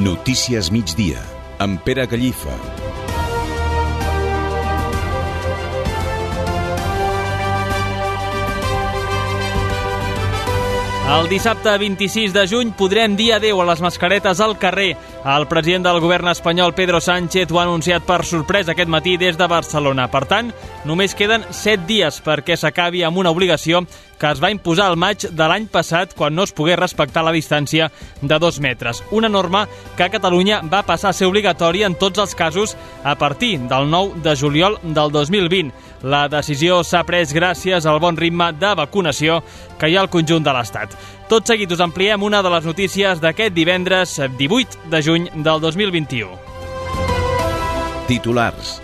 Notícies migdia, amb Pere Gallifa. El dissabte 26 de juny podrem dir adéu a les mascaretes al carrer. El president del govern espanyol, Pedro Sánchez, ho ha anunciat per sorpresa aquest matí des de Barcelona. Per tant, només queden 7 dies perquè s'acabi amb una obligació que es va imposar al maig de l'any passat quan no es pogués respectar la distància de 2 metres. Una norma que a Catalunya va passar a ser obligatòria en tots els casos a partir del 9 de juliol del 2020. La decisió s'ha pres gràcies al bon ritme de vacunació que hi ha al conjunt de l'Estat. Tot seguit us ampliem una de les notícies d'aquest divendres 18 de juny del 2021. Titulars.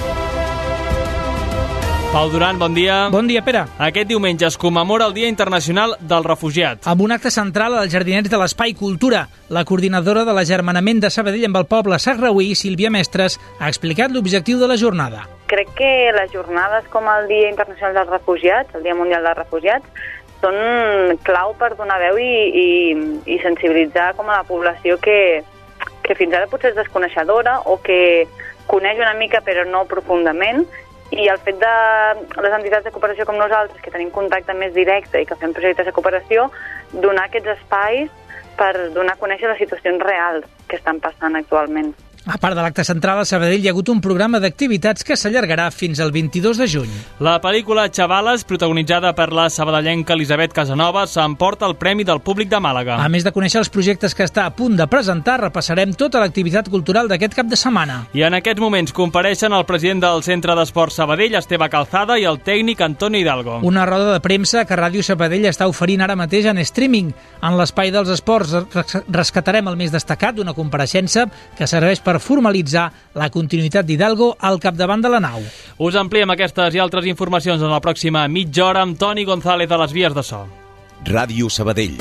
Pau Duran, bon dia. Bon dia, Pere. Aquest diumenge es commemora el Dia Internacional del Refugiat. Amb un acte central als Jardinets de l'Espai Cultura, la coordinadora de l'Agermanament de Sabadell amb el poble sarraüí, Sílvia Mestres, ha explicat l'objectiu de la jornada. Crec que les jornades com el Dia Internacional dels Refugiats, el Dia Mundial dels Refugiats, són clau per donar veu i sensibilitzar com a la població que fins ara potser és desconeixedora o que coneix una mica però no profundament, i el fet de les entitats de cooperació com nosaltres, que tenim contacte més directe i que fem projectes de cooperació, donar aquests espais per donar a conèixer les situacions reals que estan passant actualment. A part de l'acte central, a Sabadell hi ha hagut un programa d'activitats que s'allargarà fins al 22 de juny. La pel·lícula Xavales, protagonitzada per la sabadellenca Elisabet Casanova, s'emporta el Premi del Públic de Màlaga. A més de conèixer els projectes que està a punt de presentar, repassarem tota l'activitat cultural d'aquest cap de setmana. I en aquests moments compareixen el president del Centre d'Esport Sabadell, Esteve Calzada, i el tècnic Antonio Hidalgo. Una roda de premsa que Ràdio Sabadell està oferint ara mateix en streaming. En l'espai dels esports rescatarem el més destacat d'una compareixença que serveix per formalitzar la continuïtat d'Hidalgo al capdavant de la nau. Us ampliem aquestes i altres informacions en la pròxima mitja hora amb Toni González a les vies de so. Ràdio Sabadell.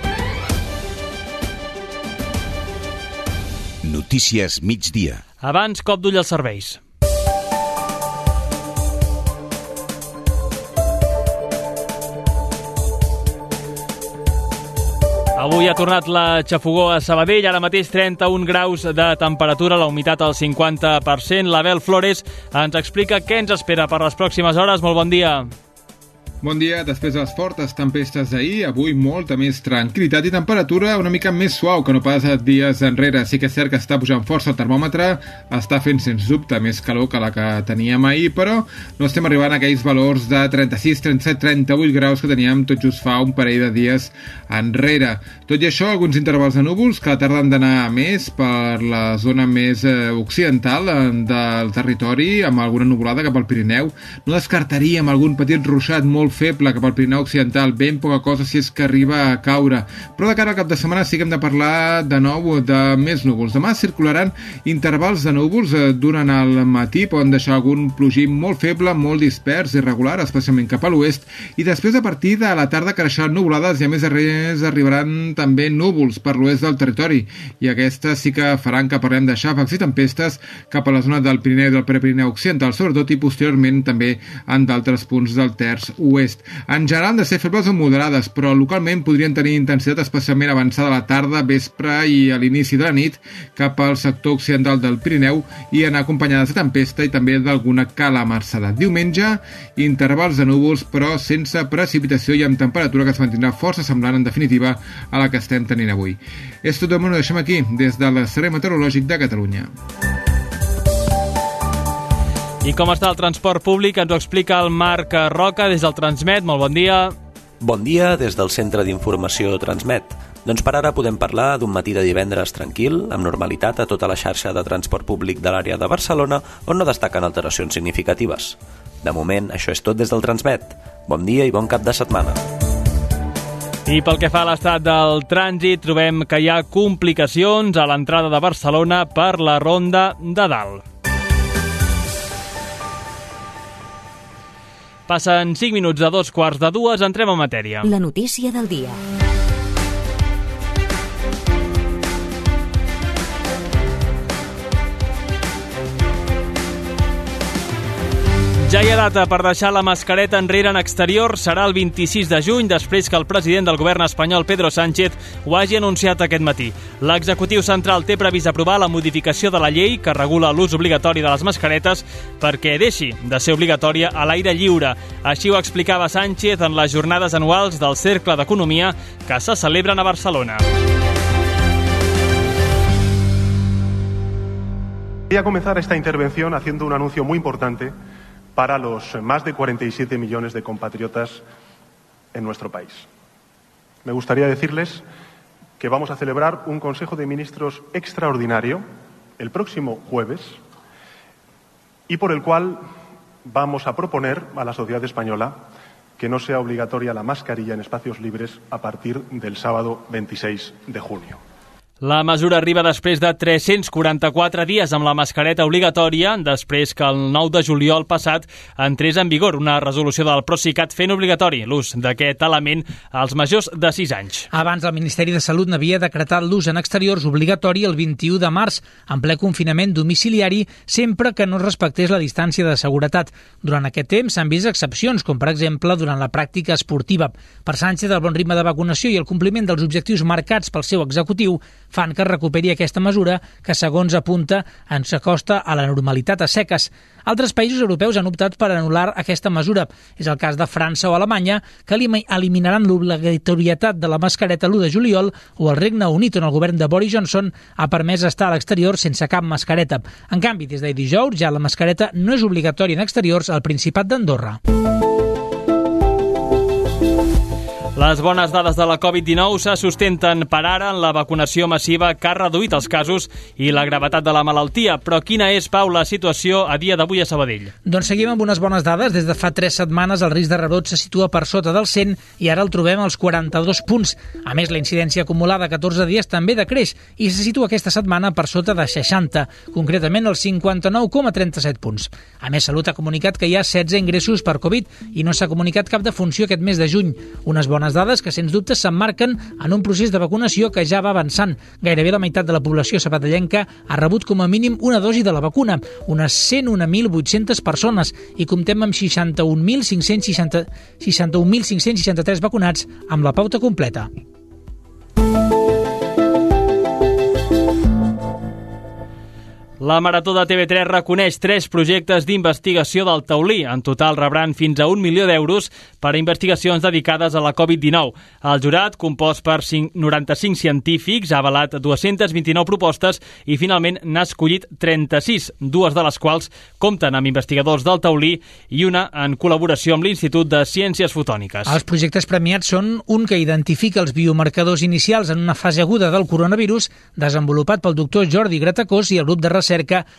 Notícies migdia. Abans, cop d'ull als serveis. Avui ha tornat la xafogor a Sabadell, ara mateix 31 graus de temperatura, la humitat al 50%. L'Abel Flores ens explica què ens espera per les pròximes hores. Molt bon dia. Bon dia. Després de les fortes tempestes d'ahir, avui molta més tranquil·litat i temperatura una mica més suau que no pas dies enrere. Sí que és cert que està pujant força el termòmetre, està fent sens dubte més calor que la que teníem ahir, però no estem arribant a aquells valors de 36, 37, 38 graus que teníem tot just fa un parell de dies enrere. Tot i això, alguns intervals de núvols que a la tarda han d'anar més per la zona més occidental del territori, amb alguna nuvolada cap al Pirineu. No descartaríem algun petit ruixat molt feble cap al Pirineu Occidental, ben poca cosa si és que arriba a caure. Però de cara al cap de setmana sí que hem de parlar de nou de més núvols. Demà circularan intervals de núvols durant el matí, poden deixar algun plogim molt feble, molt dispers, irregular, especialment cap a l'oest, i després a partir de la tarda creixeran nuvolades i a més a més arribaran també núvols per l'oest del territori, i aquestes sí que faran que parlem de xàfecs i tempestes cap a la zona del Pirineu i del Prepirineu Occidental, sobretot, i posteriorment també en d'altres punts del terç oest. En general han de ser febles o moderades, però localment podrien tenir intensitat especialment avançada a la tarda, vespre i a l'inici de la nit cap al sector occidental del Pirineu i anar acompanyades de tempesta i també d'alguna calamarsada. Diumenge, intervals de núvols però sense precipitació i amb temperatura que es mantindrà força semblant en definitiva a la que estem tenint avui. És tot el món, ho deixem aquí, des del Servei Meteorològic de Catalunya. I com està el transport públic ens ho explica el Marc Roca des del Transmet. Molt bon dia. Bon dia des del Centre d'Informació Transmet. Doncs per ara podem parlar d'un matí de divendres tranquil, amb normalitat a tota la xarxa de transport públic de l'àrea de Barcelona, on no destaquen alteracions significatives. De moment, això és tot des del Transmet. Bon dia i bon cap de setmana. I pel que fa a l'estat del trànsit, trobem que hi ha complicacions a l'entrada de Barcelona per la Ronda de Dalt. Passen 5 minuts de 2:45, entrem en matèria. La notícia del dia. Ja hi ha data per deixar la mascareta enrere en exterior. Serà el 26 de juny, després que el president del govern espanyol, Pedro Sánchez, ho hagi anunciat aquest matí. L'executiu central té previst aprovar la modificació de la llei que regula l'ús obligatori de les mascaretes perquè deixi de ser obligatòria a l'aire lliure. Així ho explicava Sánchez en les jornades anuals del Cercle d'Economia que se celebren a Barcelona. Voy a comenzar esta intervención haciendo un anuncio muy importante para los más de 47 millones de compatriotas en nuestro país. Me gustaría decirles que vamos a celebrar un Consejo de Ministros extraordinario el próximo jueves y por el cual vamos a proponer a la sociedad española que no sea obligatoria la mascarilla en espacios libres a partir del sábado 26 de junio. La mesura arriba després de 344 dies amb la mascareta obligatòria, després que el 9 de juliol passat entrés en vigor una resolució del Procicat fent obligatori l'ús d'aquest element als majors de 6 anys. Abans, el Ministeri de Salut n'havia decretat l'ús en exteriors obligatori el 21 de març, en ple confinament domiciliari, sempre que no es respectés la distància de seguretat. Durant aquest temps s'han vist excepcions, com per exemple durant la pràctica esportiva. Per Sánchez, el bon ritme de vacunació i el compliment dels objectius marcats pel seu executiu fan que es recuperi aquesta mesura que, segons apunta, ens acosta a la normalitat a seques. Altres països europeus han optat per anul·lar aquesta mesura. És el cas de França o Alemanya, que eliminaran l'obligatorietat de la mascareta l'1 de juliol, o el Regne Unit, on el govern de Boris Johnson ha permès estar a l'exterior sense cap mascareta. En canvi, des de dijous ja la mascareta no és obligatòria en exteriors al Principat d'Andorra. Les bones dades de la Covid-19 se sustenten per ara en la vacunació massiva que ha reduït els casos i la gravetat de la malaltia. Però quina és, Pau, la situació a dia d'avui a Sabadell? Doncs seguim amb unes bones dades. Des de fa 3 setmanes el risc de rebrot se situa per sota del 100 i ara el trobem als 42 punts. A més, la incidència acumulada a 14 dies també decreix i se situa aquesta setmana per sota de 60, concretament els 59,37 punts. A més, Salut ha comunicat que hi ha 16 ingressos per Covid i no s'ha comunicat cap defunció aquest mes de juny. Unes bones dades que, sens dubte, s'emmarquen en un procés de vacunació que ja va avançant. Gairebé la meitat de la població sabadellenca ha rebut com a mínim una dosi de la vacuna, unes 101.800 persones, i comptem amb 61.563 vacunats amb la pauta completa. La Marató de TV3 reconeix 3 projectes d'investigació del taulí. En total rebran fins a 1 milió d'euros per a investigacions dedicades a la Covid-19. El jurat, compost per 95 científics, ha avalat 229 propostes i finalment n'ha escollit 36, 2 de les quals compten amb investigadors del taulí i una en col·laboració amb l'Institut de Ciències Fotòniques. Els projectes premiats són un que identifica els biomarcadors inicials en una fase aguda del coronavirus, desenvolupat pel doctor Jordi Gratacós i el grup de recerca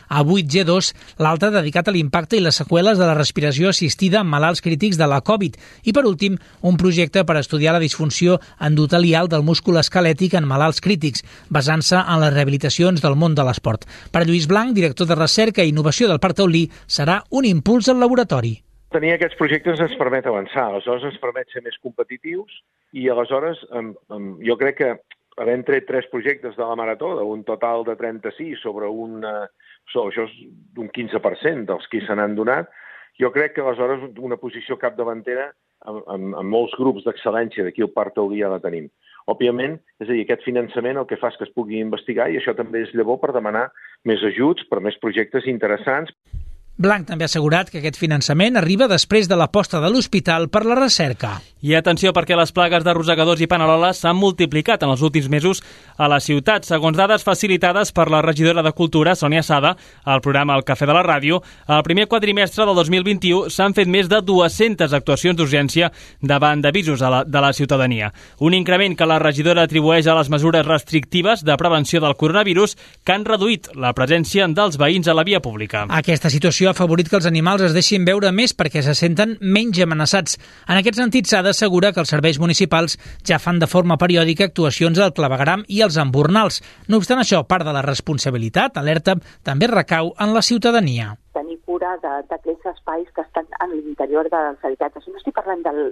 A8G2, l'altre dedicat a l'impacte i les seqüeles de la respiració assistida en malalts crítics de la Covid. I, per últim, un projecte per estudiar la disfunció endotelial del múscul esquelètic en malalts crítics, basant-se en les rehabilitacions del món de l'esport. Per Lluís Blanc, director de Recerca i Innovació del Parc Taulí, serà un impuls al laboratori. Tenir aquests projectes ens permet avançar, aleshores ens permet ser més competitius i aleshores jo crec que havent tret 3 projectes de la Marató, d'un total de 36 sobre això és d'un 15% dels que se n'han donat, jo crec que aleshores una posició capdavantera amb molts grups d'excel·lència d'aquí al Parc Taulí ja la tenim. Òbviament, és a dir, aquest finançament el que fa és que es pugui investigar i això també és llavor per demanar més ajuts, per més projectes interessants. Blanc també ha assegurat que aquest finançament arriba després de l'aposta de l'hospital per la recerca. I atenció, perquè les plagues de rosegadors i paneroles s'han multiplicat en els últims mesos a la ciutat. Segons dades facilitades per la regidora de Cultura, Sònia Sada, al programa El Cafè de la Ràdio, al primer quadrimestre del 2021 s'han fet més de 200 actuacions d'urgència davant d'avisos de la ciutadania. Un increment que la regidora atribueix a les mesures restrictives de prevenció del coronavirus que han reduït la presència dels veïns a la via pública. Aquesta situació ha afavorit que els animals es deixin veure més perquè se senten menys amenaçats. En aquest sentit, s'ha d'assegurar que els serveis municipals ja fan de forma periòdica actuacions al clavegueram i als embornals. No obstant això, part de la responsabilitat, alerta, també recau en la ciutadania. Tenir cura d'aquells espais que estan a l'interior dels habitatges. No estic parlant del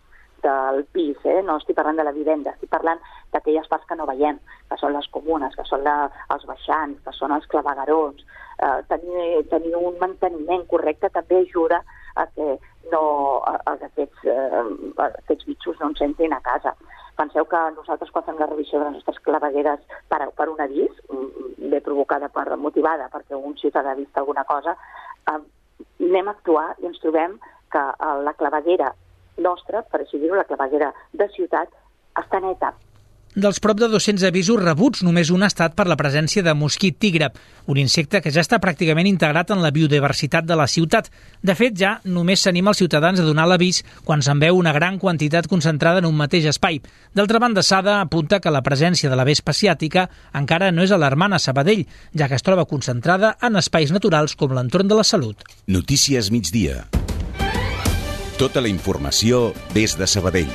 pis, no estic parlant de la vivenda, estic parlant d'aquelles parts que no veiem, que són les comunes, que són els baixants, que són els claveguerons. Tenir un manteniment correcte també ajuda a que aquests bitxos no ens entrin a casa. Penseu que nosaltres, quan fem la revisió de les nostres clavegueres per un avís, bé motivada perquè un ciutadà ha vist alguna cosa, anem a actuar i ens trobem que la claveguera nostra, per així dir-ho, la claveguera de ciutat, està neta. Dels prop de 200 avisos rebuts, només un ha estat per la presència de mosquit tigre, un insecte que ja està pràcticament integrat en la biodiversitat de la ciutat. De fet, ja només s'anima els ciutadans a donar l'avís quan se'n veu una gran quantitat concentrada en un mateix espai. D'altra banda, Sada apunta que la presència de la vespa asiàtica encara no és alarmant a Sabadell, ja que es troba concentrada en espais naturals com l'entorn de la Salut. Notícies migdia. Tota la informació des de Sabadell.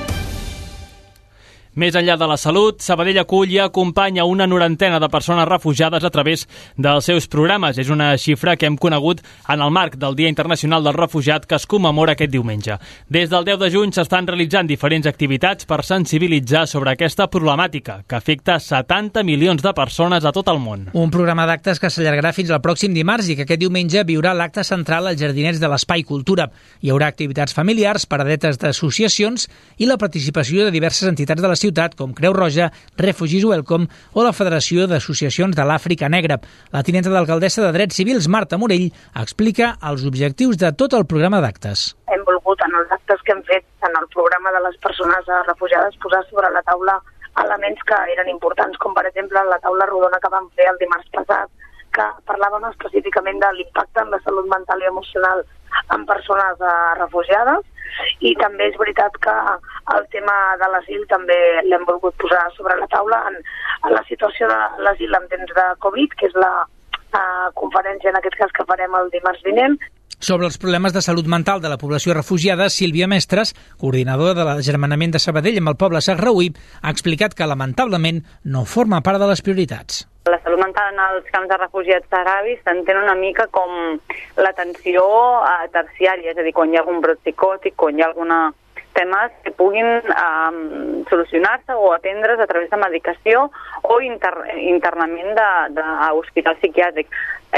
Més enllà de la salut, Sabadell acull i acompanya una 90 de persones refugiades a través dels seus programes. És una xifra que hem conegut en el marc del Dia Internacional del Refugiat que es commemora aquest diumenge. Des del 10 de juny s'estan realitzant diferents activitats per sensibilitzar sobre aquesta problemàtica, que afecta 70 milions de persones a tot el món. Un programa d'actes que s'allargarà fins al pròxim dimarts i que aquest diumenge viurà l'acte central als jardinets de l'Espai Cultura. Hi haurà activitats familiars, paradetes d'associacions i la participació de diverses entitats de la ciutat, com Creu Roja, Refugees Welcome o la Federació d'Associacions de l'Àfrica Negra. La tinenta d'alcaldessa de Drets Civils, Marta Morell, explica els objectius de tot el programa d'actes. Hem volgut, en els actes que hem fet en el programa de les persones refugiades, posar sobre la taula elements que eren importants, com per exemple la taula rodona que vam fer el dimarts passat, que parlàvem específicament de l'impacte en la salut mental i emocional en persones refugiades. I també és veritat que el tema de l'asil també l'hem volgut posar sobre la taula en la situació de l'asil en temps de Covid, que és la conferència en aquest cas que farem el dimarts vinent. Sobre els problemes de salut mental de la població refugiada, Sílvia Mestres, coordinadora de l'agermanament de Sabadell amb el poble sahrauí, ha explicat que lamentablement no forma part de les prioritats. La salut mental en els camps de refugiats saharavis s'entén una mica com l'atenció terciària, és a dir, quan hi ha algun brot psicòtic, quan hi ha alguna temes que puguin solucionar-se o atendre's a través de medicació o internament d'hospital psiquiàtric.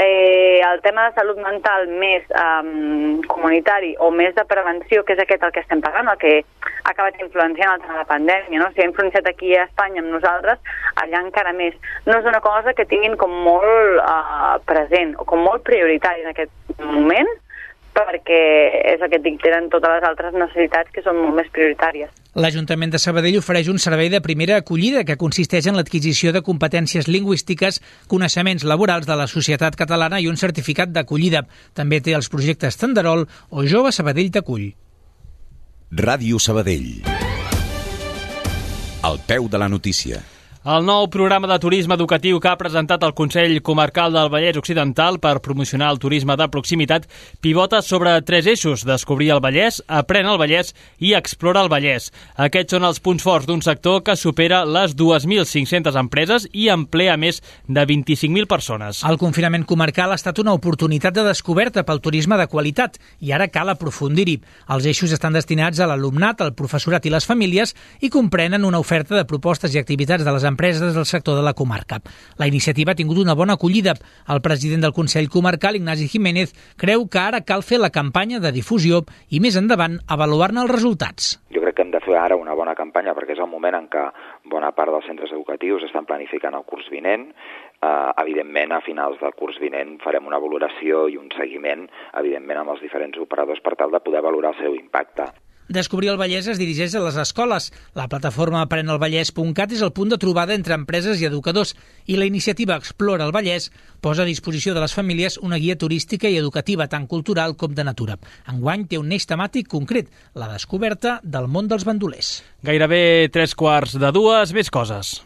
El tema de salut mental més comunitari o més de prevenció, que és aquest el que estem parlant, el que ha acabat influenciant el tema de la pandèmia, no? Si ha influenciat aquí a Espanya amb nosaltres, allà encara més. No és una cosa que tinguin com molt present o com molt prioritari en aquest moment, perquè és el que dicten totes les altres necessitats que són molt més prioritàries. L'Ajuntament de Sabadell ofereix un servei de primera acollida que consisteix en l'adquisició de competències lingüístiques, coneixements laborals de la societat catalana i un certificat d'acollida. També té els projectes Tenderol o Jove Sabadell t'acull. Ràdio Sabadell. Al peu de la notícia. El nou programa de turisme educatiu que ha presentat el Consell Comarcal del Vallès Occidental per promocionar el turisme de proximitat pivota sobre 3 eixos: descobrir el Vallès, aprèn el Vallès i explora el Vallès. Aquests són els punts forts d'un sector que supera les 2.500 empreses i emplea més de 25.000 persones. El confinament comarcal ha estat una oportunitat de descoberta pel turisme de qualitat i ara cal aprofundir-hi. Els eixos estan destinats a l'alumnat, al professorat i les famílies i comprenen una oferta de propostes i activitats de les empreses del sector de la comarca. La iniciativa ha tingut una bona acollida. El president del Consell Comarcal, Ignasi Jiménez, creu que ara cal fer la campanya de difusió i més endavant avaluar-ne els resultats. Jo crec que hem de fer ara una bona campanya perquè és el moment en què bona part dels centres educatius estan planificant el curs vinent. Evidentment, a finals del curs vinent farem una valoració i un seguiment, evidentment, amb els diferents operadors per tal de poder valorar el seu impacte. Descobrir el Vallès es dirigeix a les escoles. La plataforma aprenelvallès.cat és el punt de trobada entre empreses i educadors i la iniciativa Explora el Vallès posa a disposició de les famílies una guia turística i educativa tant cultural com de natura. Enguany té un eix temàtic concret, la descoberta del món dels bandolers. Gairebé 3:45, més coses.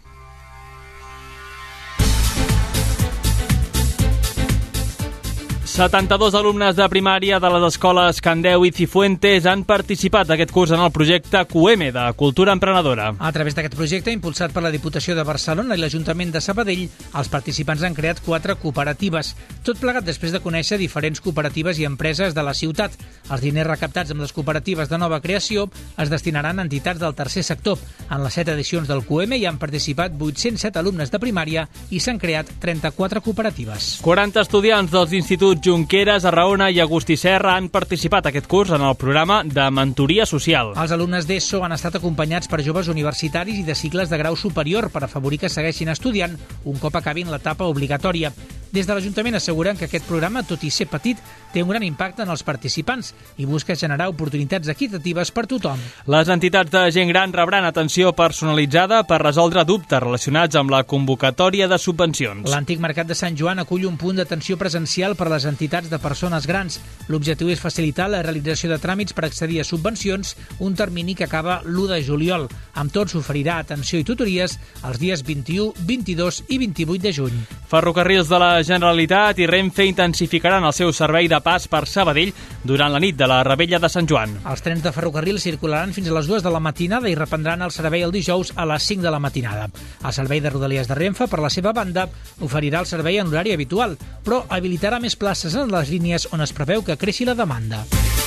72 alumnes de primària de les escoles Candeu i Cifuentes han participat aquest curs en el projecte QM de Cultura Emprenedora. A través d'aquest projecte, impulsat per la Diputació de Barcelona i l'Ajuntament de Sabadell, els participants han creat 4 cooperatives. Tot plegat després de conèixer diferents cooperatives i empreses de la ciutat. Els diners recaptats amb les cooperatives de nova creació es destinaran a entitats del tercer sector. En les 7 edicions del QM hi han participat 807 alumnes de primària i s'han creat 34 cooperatives. 40 estudiants dels instituts Junqueras, Arraona i Agustí Serra han participat aquest curs en el programa de mentoria social. Els alumnes d'ESO han estat acompanyats per joves universitaris i de cicles de grau superior per afavorir que segueixin estudiant un cop acabin l'etapa obligatòria. Des de l'Ajuntament asseguren que aquest programa, tot i ser petit, té un gran impacte en els participants i busca generar oportunitats equitatives per tothom. Les entitats de gent gran rebran atenció personalitzada per resoldre dubtes relacionats amb la convocatòria de subvencions. L'antic Mercat de Sant Joan acull un punt d'atenció presencial per a les entitats de persones grans. L'objectiu és facilitar la realització de tràmits per accedir a subvencions, un termini que acaba l'1 de juliol. Amb tot, s'oferirà atenció i tutories els dies 21, 22 i 28 de juny. Ferrocarrils de la Generalitat i Renfe intensificaran el seu servei de pas per Sabadell durant la nit de la Rebella de Sant Joan. Els trens de ferrocarril circularan fins a les 2 de la matinada i reprendran el servei el dijous a les 5 de la matinada. El servei de Rodalies de Renfe, per la seva banda, oferirà el servei en horari habitual, però habilitarà més places en les línies on es preveu que creixi la demanda.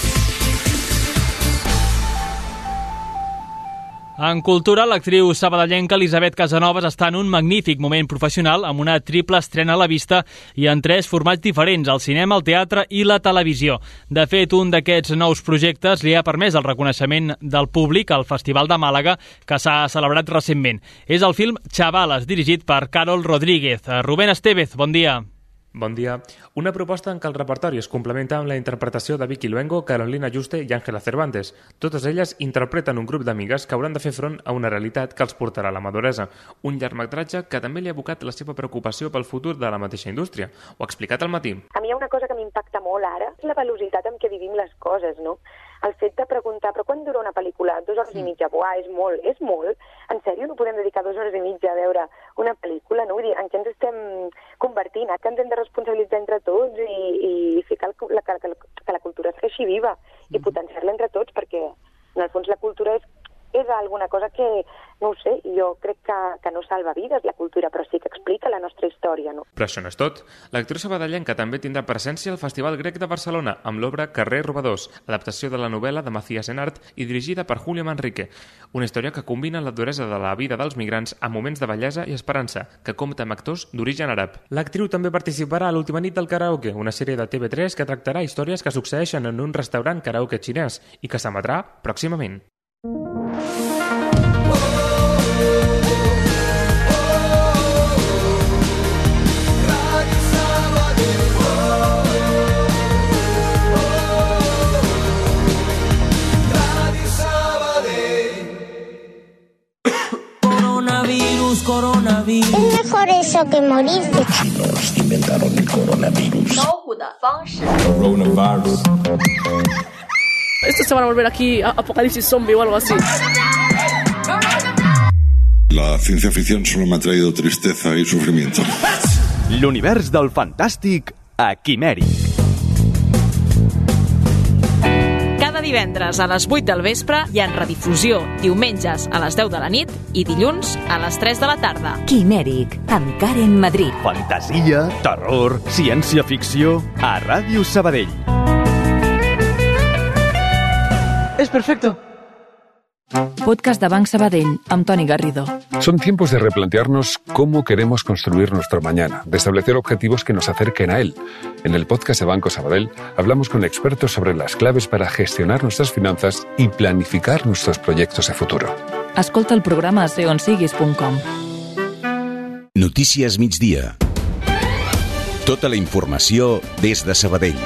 En cultura, l'actriu sabadellenca Elisabet Casanovas està en un magnífic moment professional amb una triple estrena a la vista i en 3 formats diferents, el cinema, el teatre i la televisió. De fet, un d'aquests nous projectes li ha permès el reconeixement del públic al Festival de Màlaga, que s'ha celebrat recentment. És el film Chavalas, dirigit per Carol Rodríguez. Rubén Estevez, bon dia. Bon dia. Una proposta en què el repertori es complementa amb la interpretació de Vicky Luengo, Carolina Juste i Ángela Cervantes. Totes elles interpreten un grup d'amigues que hauran de fer front a una realitat que els portarà a la maduresa. Un llargmetratge que també li ha abocat la seva preocupació pel futur de la mateixa indústria. Ho ha explicat al matí. A mi hi ha una cosa que m'impacta molt ara, és la velocitat amb què vivim les coses, no? El fet de preguntar, però quan dura una pel·lícula? 2 hores i mitja? Buah, és molt, és molt. En sèrio no podem dedicar 2 hores i mitja a veure una pel·lícula, no? Vull dir, en què ens estem convertint? Que ens hem de responsabilitzar entre tots i fer que la cultura es feixi viva i potenciar-la entre tots, perquè en el fons la cultura és alguna cosa que, no ho sé, jo crec que no salva vides la cultura, però sí que explica la nostra història, no? Però això no és tot. L'actriu sabadellenca també tindrà presència al Festival Grec de Barcelona amb l'obra Carrer Robadors, adaptació de la novel·la de Macías Enart i dirigida per Julio Manrique. Una història que combina la duresa de la vida dels migrants amb moments de bellesa i esperança, que compta amb actors d'origen àrab. L'actriu també participarà a l'última nit del karaoke, una sèrie de TV3 que tractarà històries que succeeixen en un restaurant karaoke xinès i que s'emetrà pròximament. Coronavirus. Es mejor eso que morirse. Los chinos inventaron el coronavirus. Coronavirus. Estos se van a volver aquí apocalipsis zombie o algo así. La ciencia ficción solo me ha traído tristeza y sufrimiento. L'univers del fantàstic a Quimèric. Cada divendres a les 8 del vespre i en redifusió diumenges a les 10 de la nit i dilluns a les 3 de la tarda. Quimèric, amb Karen Madrid. Fantasia, terror, ciència-ficció a Ràdio Sabadell. Es perfecto. Podcast de Banc Sabadell, amb Toni Garrido. Son tiempos de replantearnos cómo queremos construir nuestro mañana, de establecer objetivos que nos acerquen a él. En el podcast de Banco Sabadell hablamos con expertos sobre las claves para gestionar nuestras finanzas y planificar nuestros proyectos de futuro. Escolta el programa a seonsiguis.com. Notícies migdia. Tota la informació des de Sabadell.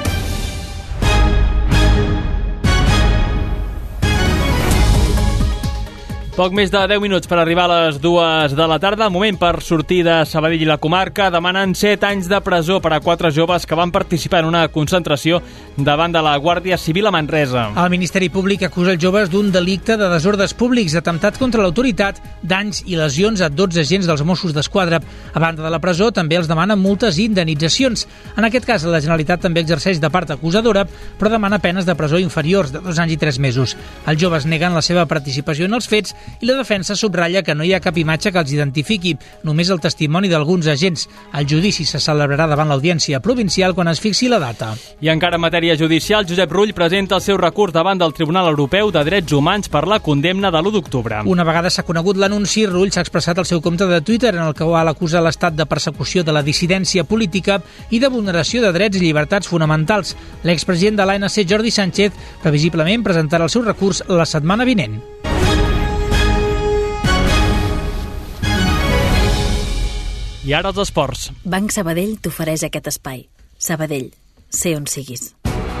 Poc més de 10 minuts per arribar a les 2 de la tarda. Moment per sortir de Sabadell i la comarca. Demanen 7 anys de presó per a 4 joves que van participar en una concentració davant de la Guàrdia Civil a Manresa. El Ministeri Públic acusa els joves d'un delicte de desordres públics, atemptat contra l'autoritat, danys i lesions a 12 agents dels Mossos d'Esquadra. A banda de la presó, també els demanen multes i indemnitzacions. En aquest cas, la Generalitat també exerceix de part acusadora, però demana penes de presó inferiors de 2 anys i 3 mesos. Els joves neguen la seva participació en els fets i la defensa subratlla que no hi ha cap imatge que els identifiqui, només el testimoni d'alguns agents. El judici se celebrarà davant l'Audiència Provincial quan es fixi la data. I encara en matèria judicial, Josep Rull presenta el seu recurs davant del Tribunal Europeu de Drets Humans per la condemna de l'1 d'octubre. Una vegada s'ha conegut l'anunci, Rull s'ha expressat al seu compte de Twitter en el que acusa l'Estat de persecució de la dissidència política i de vulneració de drets i llibertats fonamentals. L'expresident de l'ANC, Jordi Sánchez, previsiblement presentarà el seu recurs la setmana vinent. I ara els esports. Banc Sabadell t'ofereix aquest espai. Sabadell, sé on siguis.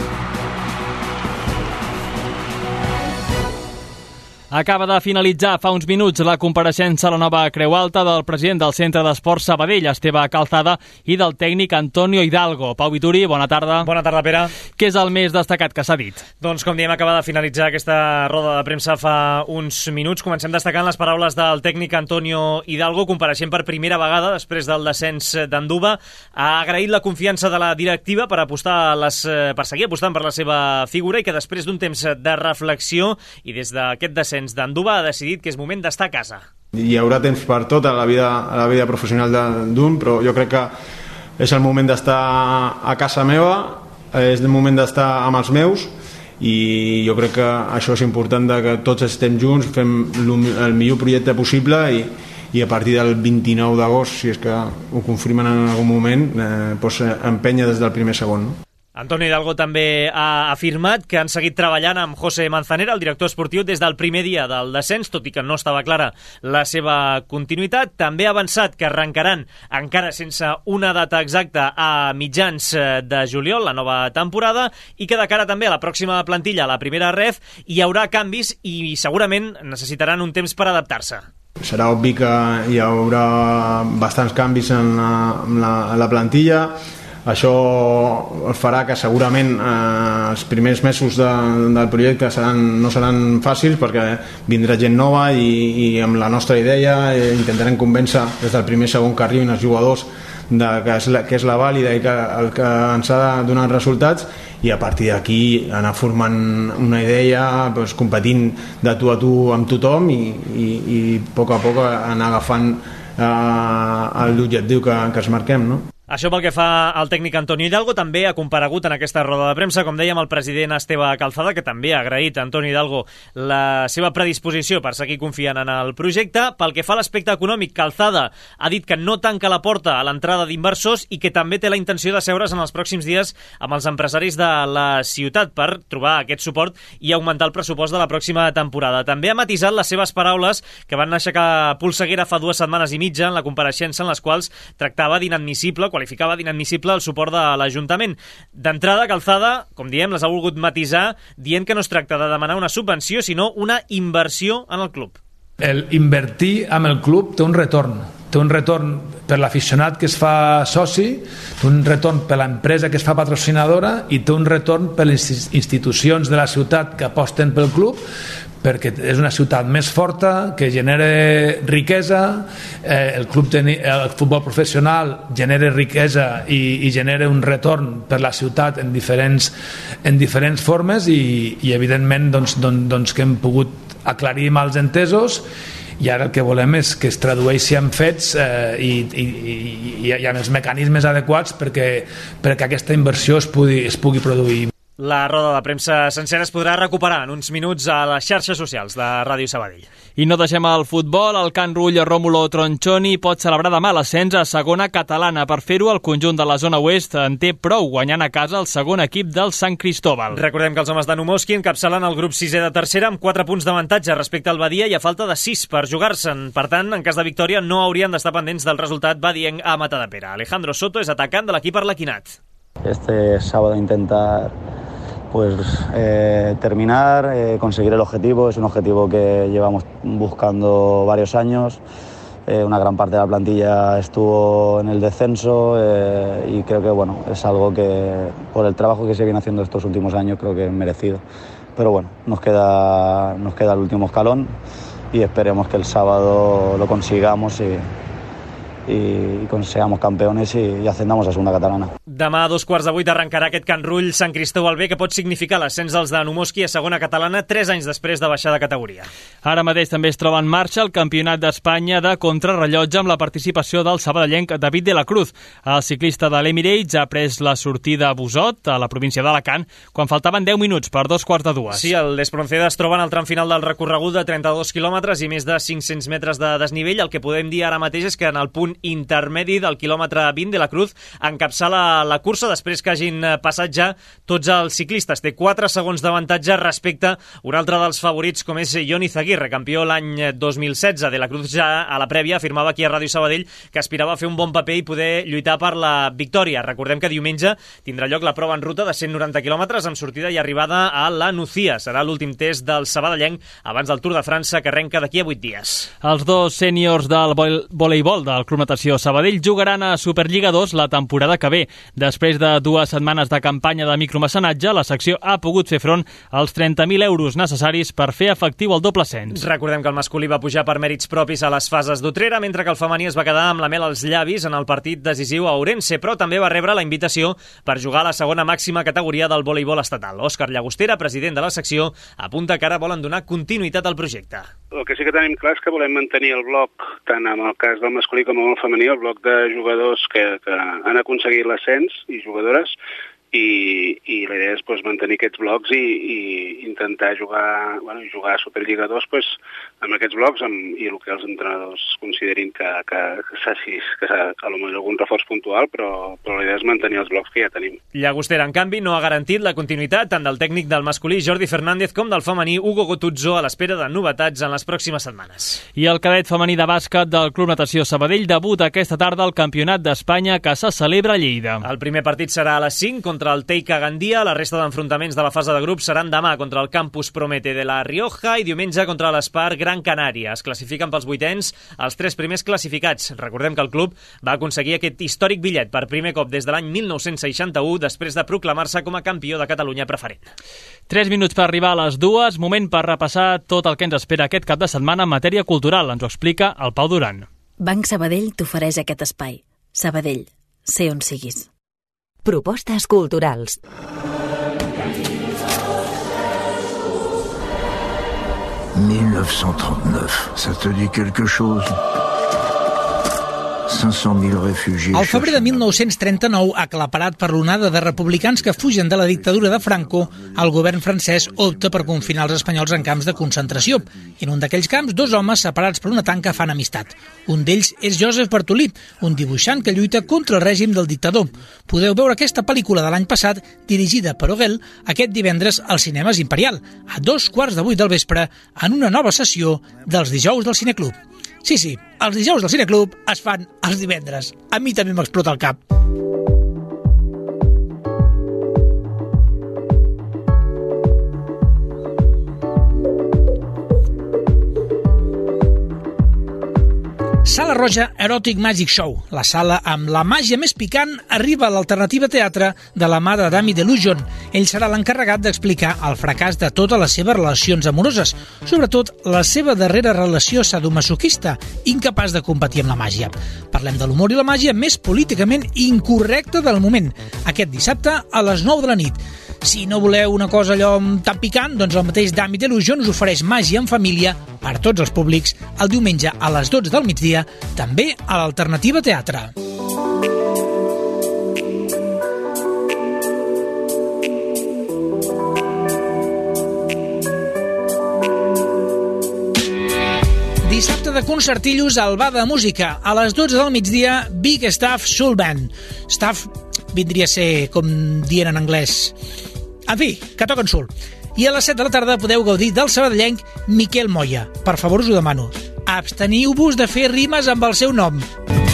Acaba de finalitzar fa uns minuts la compareixença a la nova Creu Alta del president del Centre d'Esports Sabadell, Esteve Calzada, i del tècnic Antonio Hidalgo. Pau Vituri, bona tarda. Bona tarda, Pere. Què és el més destacat que s'ha dit? Doncs, com diem, acaba de finalitzar aquesta roda de premsa fa uns minuts. Comencem destacant les paraules del tècnic Antonio Hidalgo, compareixent per primera vegada després del descens d'Anduva. Ha agraït la confiança de la directiva per seguir apostant per la seva figura i que després d'un temps de reflexió i des d'aquest descens d'Anduva ha decidit que és moment d'estar a casa. Hi haurà temps per tot a la vida professional d'un, però jo crec que és el moment d'estar a casa meva, és el moment d'estar amb els meus, i jo crec que això és important, que tots estem junts, fem el millor projecte possible i a partir del 29 d'agost, si és que ho confirmen en algun moment, empènyer des del primer segon. Antonio Hidalgo també ha afirmat que han seguit treballant amb José Manzanera, el director esportiu, des del primer dia del descens, tot i que no estava clara la seva continuïtat. També ha avançat que arrencaran, encara sense una data exacta, a mitjans de juliol, la nova temporada, i que de cara també a la pròxima plantilla, a la primera ref, hi haurà canvis i segurament necessitaran un temps per adaptar-se. Serà obvi que hi haurà bastants canvis en la plantilla. Això farà que segurament els primers mesos del projecte no seran fàcils, perquè vindrà gent nova i amb la nostra idea intentarem convèncer des del primer segon que arribin els jugadors que és la vàlida i que el que ens ha de donar resultats, i a partir d'aquí anar formant una idea, competint de tu a tu amb tothom i a poc anar agafant l'objectiu que ens marquem, no? Això pel que fa al tècnic Antonio Hidalgo. També ha comparegut en aquesta roda de premsa, com dèiem, el president Esteve Calzada, que també ha agraït a Antonio Hidalgo la seva predisposició per seguir confiant en el projecte. Pel que fa a l'aspecte econòmic, Calzada ha dit que no tanca la porta a l'entrada d'inversors i que també té la intenció de seure's en els pròxims dies amb els empresaris de la ciutat per trobar aquest suport i augmentar el pressupost de la pròxima temporada. També ha matisat les seves paraules, que van aixecar polseguera fa 2 setmanes i mitja en la compareixença, en les quals tractava d'inadmissible, qualificava d'inadmissible el suport de l'Ajuntament. D'entrada, Calzada, com diem, les ha volgut matisar, dient que no es tracta de demanar una subvenció, sinó una inversió en el club. El invertir en el club té un retorn. Té un retorn per l'aficionat que es fa soci, té un retorn per l'empresa que es fa patrocinadora i té un retorn per les institucions de la ciutat que aposten pel club, perquè és una ciutat més forta, que genera riquesa, el futbol professional genera riquesa i genera un retorn per la ciutat en diferents formes i evidentment doncs que hem pogut aclarir mals entesos, i ara el que volem és que es tradueixi en fets i en els mecanismes adequats perquè aquesta inversió es pugui produir. La roda de premsa sencera es podrà recuperar en uns minuts a les xarxes socials de Ràdio Sabadell. I no deixem el futbol. El Can Rull Rómulo Tronchoni pot celebrar demà l'ascens a segona catalana. Per fer-ho, el conjunt de la zona oest en té prou, guanyant a casa el segon equip del Sant Cristóbal. Recordem que els homes de Numoski encapçalen el grup 6è de tercera amb 4 punts d'avantatge respecte al Badia i a falta de 6 per jugar-se'n. Per tant, en cas de victòria, no haurien d'estar pendents del resultat badienc a Matadepera. Alejandro Soto és atacant de l'equip arlequinat. Este sábado intentar terminar, conseguir el objetivo. Es un objetivo que llevamos buscando varios años. Una gran parte de la plantilla estuvo en el descenso y creo que es algo que por el trabajo que se viene haciendo estos últimos años creo que es merecido. Pero bueno, nos queda el último escalón y esperemos que el sábado lo consigamos y seamos campeones y ascendamos a segunda catalana. Demà a 7:15 arrencarà aquest Can Rull Sant Cristòbal B, que pot significar l'ascens dels de Numoski a segona catalana 3 anys després de baixar de categoria. Ara mateix també es troba en marxa el Campionat d'Espanya de contrarrellotge amb la participació del sabadellenc David de la Cruz. El ciclista de l'Emirates ha pres la sortida a Busot, a la província d'Alacant, quan faltaven 10 minuts per 2:15. Sí, el Despronceda es troba en el tram final del recorregut de 32 quilòmetres i més de 500 metres de desnivell. El que podem dir ara mateix és que en el punt intermedi del quilòmetre 20 de la Cruz encapçala la cursa després que hagin passat ja tots els ciclistes. Té 4 segons d'avantatge respecte a un altre dels favorits com és Jon Izagirre, campió l'any 2016. De la Cruz ja a la prèvia afirmava aquí a Ràdio Sabadell que aspirava a fer un bon paper i poder lluitar per la victòria. Recordem que diumenge tindrà lloc la prova en ruta de 190 quilòmetres amb sortida i arribada a la Nucía. Serà l'últim test del sabadellenc abans del Tour de França, que arrenca d'aquí a 8 dies. Els dos sèniors del voleibol del Club Natació Sabadell jugaran a Superliga 2 la temporada que ve. Després de 2 setmanes de campanya de micromecenatge, la secció ha pogut fer front als 30.000 euros necessaris per fer efectiu el doble ascens. Recordem que el masculí va pujar per mèrits propis a les fases d'Utrera, mentre que el femení es va quedar amb la mel als llavis en el partit decisiu a Ourense, però també va rebre la invitació per jugar a la segona màxima categoria del voleibol estatal. Òscar Llagostera, president de la secció, apunta que ara volen donar continuïtat al projecte. El que sí que tenim clar és que volem mantenir el bloc, tant en el cas del masculí com en el femení, el bloc de jugadors que han aconseguit l'ascens i jugadores, i la idea és mantenir aquests blocs i intentar jugar a Superliga 2 amb aquests blocs i el que els entrenadors considerin que a lo millor algun reforç puntual, però la idea és mantenir els blocs que ja tenim. Llagostera, en canvi, no ha garantit la continuïtat tant del tècnic del masculí Jordi Fernández com del femení Hugo Gotuzzo, a l'espera de novetats en les pròximes setmanes. I el cadet femení de bàsquet del Club Natació Sabadell debuta aquesta tarda al Campionat d'Espanya que se celebra a Lleida. El primer partit serà a les 5 contra el Teica Gandia. La resta d'enfrontaments de la fase de grups seran demà contra el Campus Promete de la Rioja i diumenge contra l'Espar Gran Canària. Es classifiquen pels vuitens els 3 primers classificats. Recordem que el club va aconseguir aquest històric bitllet per primer cop des de l'any 1961 després de proclamar-se com a campió de Catalunya preferent. 3 minuts per arribar a les 2, moment per repassar tot el que ens espera aquest cap de setmana en matèria cultural. Ens ho explica el Pau Duran. Banc Sabadell t'ofereix aquest espai. Sabadell, sé on siguis. Propostes culturals. « 1939, ça te dit quelque chose ?» 500.000 refugiés... Al febrer de 1939, aclaparat per l'onada de republicans que fugen de la dictadura de Franco, el govern francès opta per confinar els espanyols en camps de concentració. En un d'aquells camps, 2 homes separats per una tanca fan amistat. Un d'ells és Joseph Bartolí, un dibuixant que lluita contra el règim del dictador. Podeu veure aquesta pel·lícula de l'any passat, dirigida per Ogel, aquest divendres als Cinemes Imperial, a 7:15 del vespre, en una nova sessió dels dijous del Cineclub. Sí, els dijous del Cineclub es fan els divendres. A mi també m'explota el cap. Sala Roja Erotic Magic Show. La sala amb la màgia més picant arriba a l'Alternativa Teatre de la mà de Dami Delusion. Ell serà l'encarregat d'explicar el fracàs de totes les seves relacions amoroses, sobretot la seva darrera relació sadomasoquista, incapaç de competir amb la màgia. Parlem de l'humor i la màgia més políticament incorrecta del moment, aquest dissabte a les 9 de la nit. Si no voleu una cosa allò tan picant, doncs el mateix Dami Delusion us ofereix màgia en família per tots els públics el diumenge a les 12 del migdia, també a l'Alternativa Teatre. Dissabte de concertillos al Bar de Música. A les 12 del migdia, Big Staff Soul Band. Staff vindria a ser com dient en anglès. En fi, que toquen soul. I a les 7 de la tarda podeu gaudir del sabadellenc Miquel Moya. Per favor, us ho demano. Absteniu-vos de fer rimes amb el seu nom.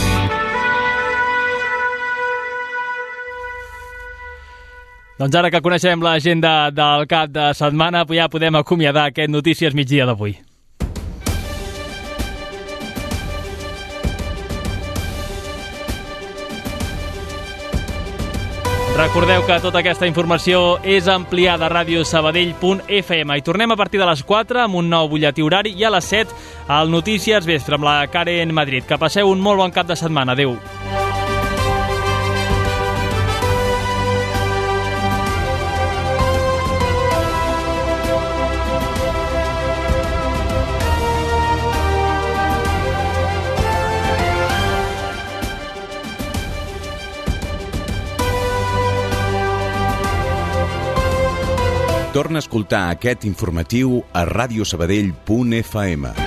Doncs ara que coneixem l'agenda del cap de setmana, ja podem acomiadar aquest Notícies Migdia d'avui. Recordeu que tota aquesta informació és ampliada a radiosabadell.fm i tornem a partir de les 4 amb un nou butlletí horari i a les 7 al Notícies Vespre amb la Karen Madrid. Que passeu un molt bon cap de setmana. Adéu. Torna a escoltar aquest informatiu a radiosabadell.fm.